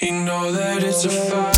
You know that it's a fact.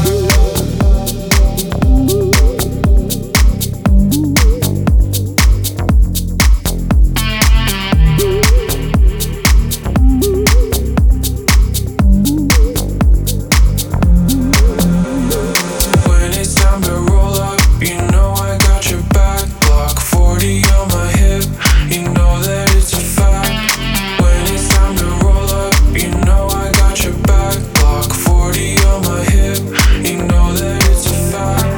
When it's time to roll up, you know I got your back. Block 40 on my hip, you know that it's a fact. When it's time to roll up, you know I got your back. Block 40 on my hip, you know that it's a fact.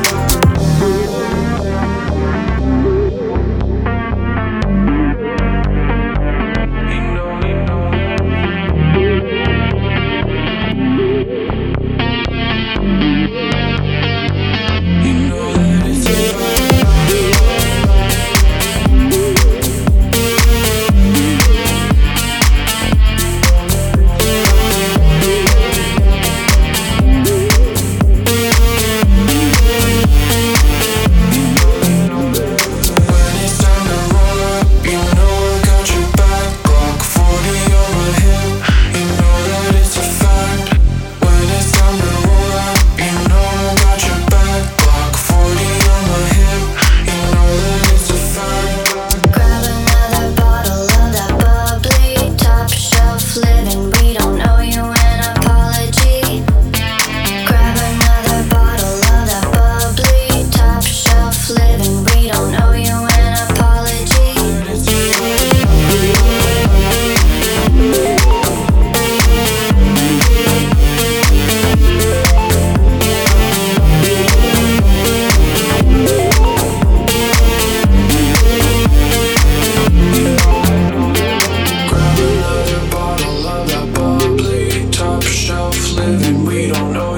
You know that it's a fact. When it's time to roll up, you know I got your back. Block 40 on my hip, you know that it's a fact. When it's time to roll up, you know I got your back. Block 40 on my hip, you know that it's a fact. Grab another bottle of that bubbly, top shelf living. We don't owe you an apology. Grab another bottle of that bubbly, top shelf living. We don't owe you an apology. Grab another bottle of that bubbly, top shelf living. We don't know